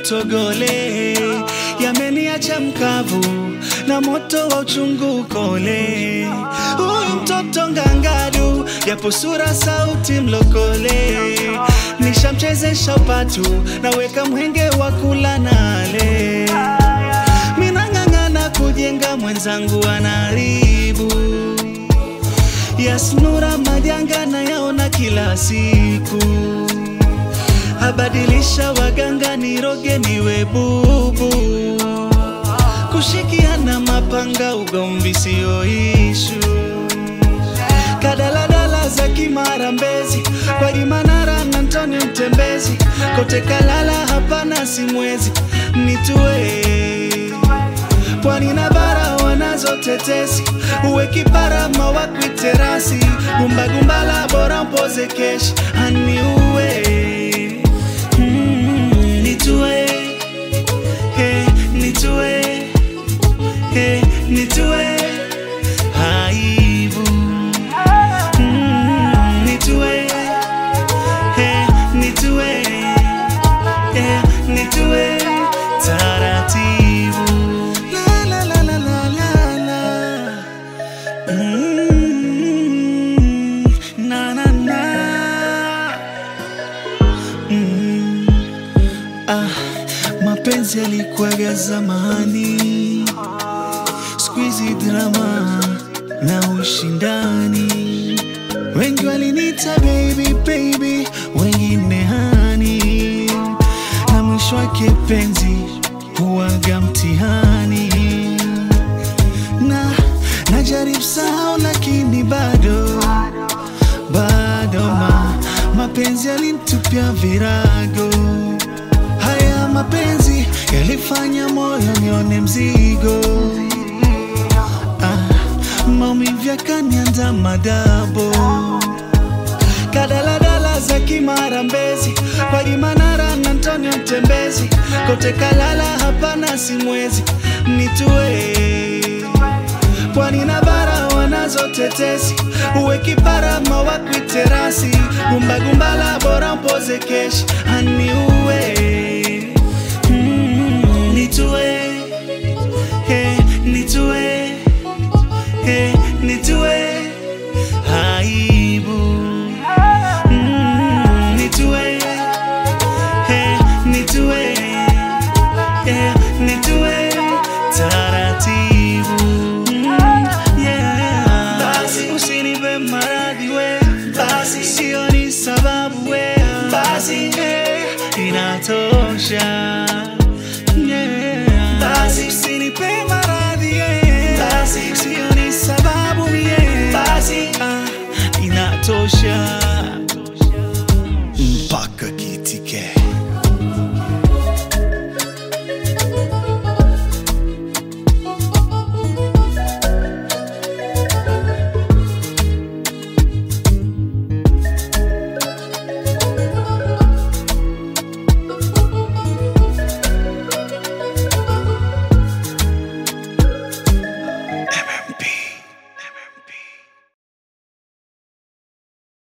utogole, yameniacha mkavu na moto wa uchungu kole. Huyu mtoto ngangadu, japo sura sauti mlokole, nishamchezesha upatu, naweka mwenge wa kula nale. Minang'ang'ana kujenga, mwenzangu anaharibu. Yasnura majanga na yaona kila siku, abadilisha waganga niroge niwe bubu. Kushikiana mapanga ugomvi sio ishu. Kadaladala za Kimara Mbezi, kwa Imanara na Antonio Mtembezi, kote kalala hapana simwezi. Nitue pwani na bara wanazo tetesi, uwe kipara mawakwi terasi, gumba gumbala bora mpoze keshi aniue. Nitue, hey, nitue, hey, nitue haibu. Nitue, hey, nitue, hey, nitue taratibu. La la la la la la la. Na na na. Mapenzi yalikuwaga zamani, squeezy drama na ushindani. Wengi walinita baby baby, wengine hani, na mwisho wake penzi huwaga mtihani. Najaribu sahau lakini bado mapenzi yalinitupia virago. Haya mapenzi yalifanya moyo nione mzigo. Maumivu yakanianza madabo. Kadaladala za Kimara Mbezi, kwa Imanara na Antonio Mtembezi, kote kalala hapana simwezi. Nitue pwani na bara wanazo tetesi, uwe kipara mawakwi terasi, gumba gumbala bora mpoze keshi aniue. Nitue, hey, nitue, hey, nitue